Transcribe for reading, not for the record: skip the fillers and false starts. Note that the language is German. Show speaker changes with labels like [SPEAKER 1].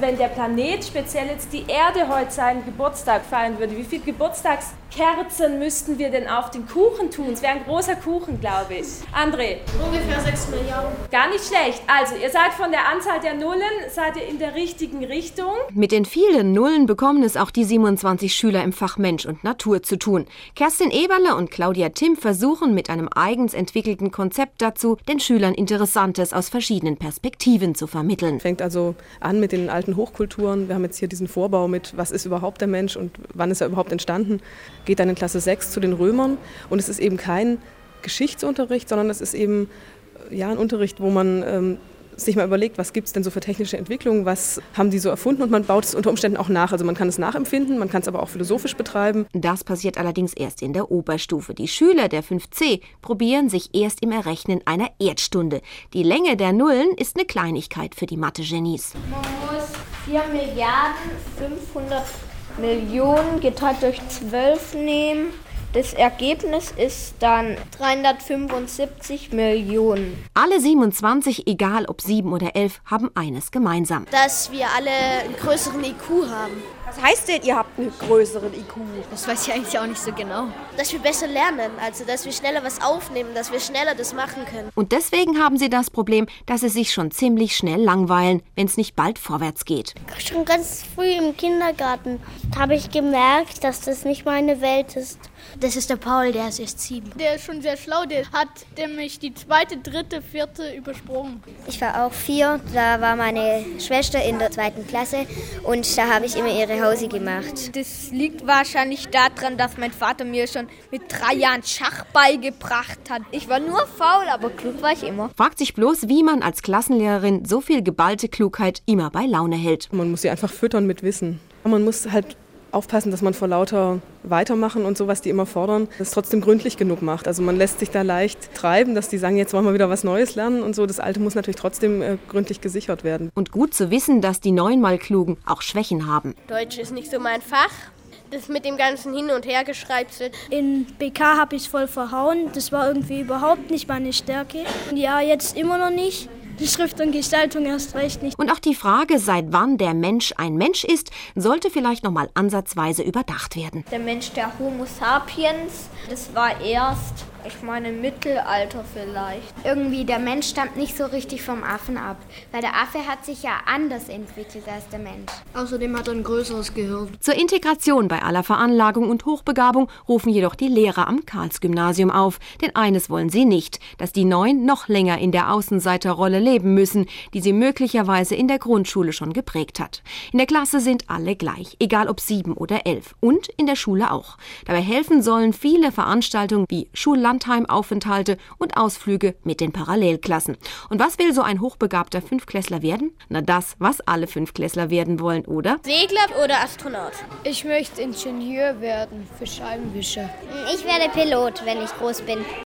[SPEAKER 1] wenn der Planet, speziell jetzt die Erde, heute seinen Geburtstag feiern würde, wie viele Geburtstagskerzen müssten wir denn auf den Kuchen tun? Es wäre ein großer Kuchen, glaube ich. André?
[SPEAKER 2] Ungefähr 6 Milliarden.
[SPEAKER 1] Gar nicht schlecht. Also, ihr seid von der Anzahl der Nullen, seid ihr in der richtigen Richtung.
[SPEAKER 3] Mit den vielen Nullen bekommen es auch die 27 Schüler im Fach Mensch und Natur zu tun. Kerstin Eberle und Claudia Timm versuchen mit einem eigens entwickelten Konzept dazu, den Schülern Interessantes aus verschiedenen Perspektiven zu vermitteln.
[SPEAKER 4] Fängt also an mit den alten Hochkulturen. Wir haben jetzt hier diesen Vorbau mit, was ist überhaupt der Mensch und wann ist er überhaupt entstanden. Geht dann in Klasse 6 zu den Römern und es ist eben kein Geschichtsunterricht, sondern es ist eben ein Unterricht, wo man sich mal überlegt, was gibt es denn so für technische Entwicklungen, was haben die so erfunden und man baut es unter Umständen auch nach. Also man kann es nachempfinden, man kann es aber auch philosophisch betreiben.
[SPEAKER 3] Das passiert allerdings erst in der Oberstufe. Die Schüler der 5C probieren sich erst im Errechnen einer Erdstunde. Die Länge der Nullen ist eine Kleinigkeit für die Mathe-Genies.
[SPEAKER 2] Man muss 4 Milliarden 500 Millionen geteilt durch 12 nehmen. Das Ergebnis ist dann 375 Millionen.
[SPEAKER 3] Alle 27, egal ob 7 oder 11, haben eines gemeinsam.
[SPEAKER 2] Dass wir alle einen größeren IQ haben.
[SPEAKER 5] Was heißt denn, ihr habt einen größeren IQ?
[SPEAKER 2] Das weiß ich eigentlich auch nicht so genau. Dass wir besser lernen, also dass wir schneller was aufnehmen, dass wir schneller das machen können.
[SPEAKER 3] Und deswegen haben sie das Problem, dass sie sich schon ziemlich schnell langweilen, wenn es nicht bald vorwärts geht.
[SPEAKER 6] Schon ganz früh im Kindergarten habe ich gemerkt, dass das nicht meine Welt ist.
[SPEAKER 2] Das ist der Paul, der ist erst 7.
[SPEAKER 7] Der ist schon sehr schlau, der hat nämlich die 2., 3., 4. übersprungen.
[SPEAKER 6] Ich war auch 4, da war meine Schwester in der 2. Klasse und da habe ich immer ihre Hausi gemacht.
[SPEAKER 7] Das liegt wahrscheinlich daran, dass mein Vater mir schon mit 3 Jahren Schach beigebracht hat. Ich war nur faul, aber klug war ich immer.
[SPEAKER 3] Fragt sich bloß, wie man als Klassenlehrerin so viel geballte Klugheit immer bei Laune hält.
[SPEAKER 4] Man muss sie einfach füttern mit Wissen. Man muss halt aufpassen, dass man vor lauter Weitermachen und so, was die immer fordern, das trotzdem gründlich genug macht. Also man lässt sich da leicht treiben, dass die sagen, jetzt wollen wir wieder was Neues lernen und so. Das Alte muss natürlich trotzdem gründlich gesichert werden.
[SPEAKER 3] Und gut zu wissen, dass die 9-mal Klugen auch Schwächen haben.
[SPEAKER 2] Deutsch ist nicht so mein Fach. Das mit dem ganzen Hin- und Hergeschreibsel.
[SPEAKER 8] In BK habe ich voll verhauen. Das war irgendwie überhaupt nicht meine Stärke. Ja, jetzt immer noch nicht. Die Schrift und Gestaltung erst recht nicht.
[SPEAKER 3] Und auch die Frage, seit wann der Mensch ein Mensch ist, sollte vielleicht noch mal ansatzweise überdacht werden.
[SPEAKER 2] Der Mensch, der Homo sapiens, das war erst, ich meine, Mittelalter vielleicht.
[SPEAKER 6] Irgendwie der Mensch stammt nicht so richtig vom Affen ab, weil der Affe hat sich ja anders entwickelt als der Mensch.
[SPEAKER 2] Außerdem hat er ein größeres Gehirn.
[SPEAKER 3] Zur Integration bei aller Veranlagung und Hochbegabung rufen jedoch die Lehrer am Karls-Gymnasium auf. Denn eines wollen sie nicht, dass die 9 noch länger in der Außenseiterrolle leben müssen, die sie möglicherweise in der Grundschule schon geprägt hat. In der Klasse sind alle gleich, egal ob 7 oder 11. Und in der Schule auch. Dabei helfen sollen viele Veranstaltungen wie Schullandheimaufenthalte und Ausflüge mit den Parallelklassen. Und was will so ein hochbegabter Fünftklässler werden? Na das, was alle Fünftklässler werden wollen, oder?
[SPEAKER 2] Segler oder Astronaut?
[SPEAKER 7] Ich möchte Ingenieur werden für Scheibenwischer.
[SPEAKER 6] Ich werde Pilot, wenn ich groß bin.